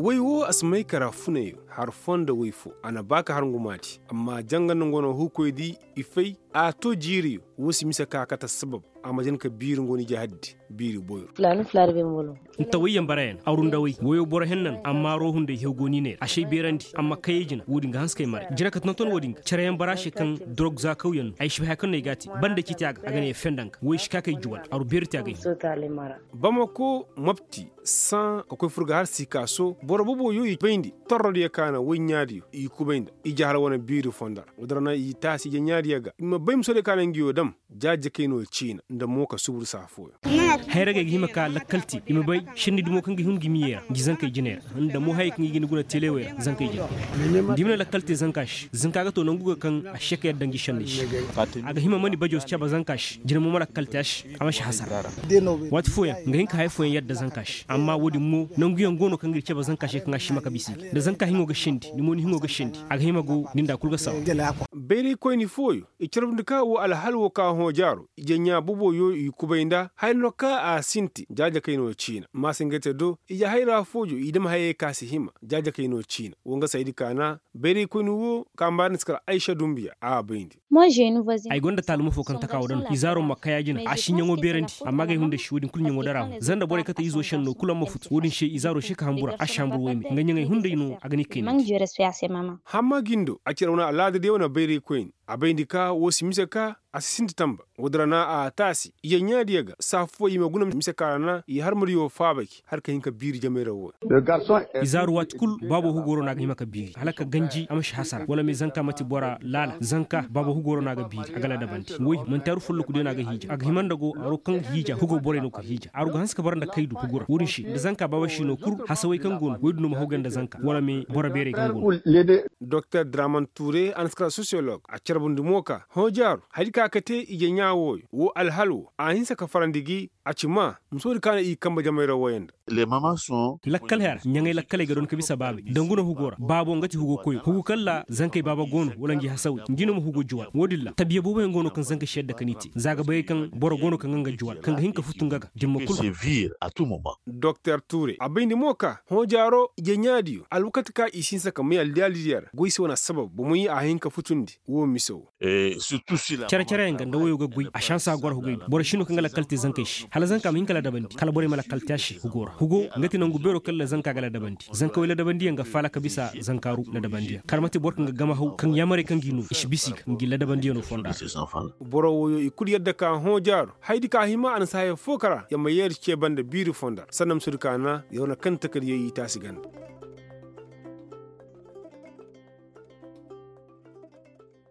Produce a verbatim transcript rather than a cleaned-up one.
wai wo asmai karafune har fonda waifo ana baka har ngumati amma jangan ngono hukoydi ifai a to jiri wosi misa ka kata sabab amajin ka birin goni jahaddi biri boyo fulani fulani be mbolo tawiyan barayan aurun dawai woyo bor hennan amma rohun da hegoni ne ashe berandi amma kayejin wudin ga hanskay mare jira ka tonton wodin carayan barashe kan drog za kauyen ai shi hakan ne gati banda kitiaga aga ne fendanka woy shi ka kay juwal aru berti aga so tale mara bamako mapti san akwai furga har sikaso borobo yo yi bendi torro de kana wonyadi i kubenda i jahal wona biri fondar udarna i tasi je nyaadi yaga ma baym so de kana ngiyo dam jaaje kayno china nda moka subur safo hayraga hima ka lakalti ima bay shindi dumo kan gi hun gimiya gizan kay jiner nda mo hay kan gini guna telewe zan kay jiner dimna lakalti zankash zanka ga to nanguga kan a sheke yadda ngi shandish aga hima mani bajos chaba zankash jina mo mara kaltash amashi hasara wat foya ngahin ka hay foya yadda zankash amma wodi mo nanguyan gono kan gi chaba zankash kan shi maka bisi da zanka hingo ga shindi ni mo ni hingo ga shindi aga hima go ninda kulga saw beri ko ni foyo e charbndika wo al halwo ka ho jaro ijenya bubo yo i kubainda hayno ka a sinti jaja kaino china masingete do ija hayra fojo idam haye kasi hima jaja kaino china wonga saidi kana beri ko ni wo kambar skar aisha dumbiya a bindi moi j'ai une voisine ay gonda talmu fo kan takaw don izaro makaya jina a shinyango berandi amma ga hunde shudin kulnyango dara zanda bore kata izo shanno kula mafut wodin she izaro she ka hambura a shambur wemi nganyanga hunde ino agani kina mangi je respect à ses mamans hamma gindo a cirawna alade de wona beri koin abendika wo simiseka asisinti tamba wodrana a tasi iya nyadiyaga safo yima guna miseka na i har muriyo fabaki har ka hinka biri jamera wo izaru wat kul babo hugoro naga hima ka biri halaka ganji amashi hasara wala me zanka mati bora lala zanka babo hugoro naga biri agala dabanti woy man taru fullu ku de naga hija aga himanda go aro kan hija hugo bore no ka hija aro hanska baranda kaidu hugoro wurin shi da zanka baba shi no kur hasawai kan gon woydu no hoganda zanka wala me bora bere kan gon Docteur Draman Touré anskra sociologue a charbundu moka hojaru hadika kate ije nyawo wo alhalu a hinsa ka farandigi a cima musori kana i kamba jamaira woyenda les mamans sont lakkal her nyangay lakkale ga don ka bisa babe danguna hugora babo ngati hugo koy hugo kala zankay baba gono wala ngi hasawi ngino mo hugo juwal wodilla tabiya bobo ngono kan zanka shedda kaniti zaga bay kan boro gono kan nganga juwal kan hinka futungaga dimmo kul se vire à tout moment. Docteur Touré abindi moka hojaro ije nyaadiyo alwakati ka isinsa ka mi aldaliyar goisi wana sabab bu muyi a hinka futundi wo miso Et surtout si la cara cara nga ndawo yoga gui a shansa gwar hugay boro shino kan lakalti zankay shi hala zanka min kala dabandi kala bore mala kaltashi hugora hugo ngati nangu bero kala zanka gala dabandi zanka wala dabandi nga fala ka bisa zankaru la dabandi karmati bor kan gama hu kan yamare kan ginu ish bisi ngi la dabandi no fonda ces enfants boro woyo ikudi yadda ka hojaro haidi ka hima an saye fokara yamma yer ce banda biri fonda sanam surkana yona kan takar yayi tasigan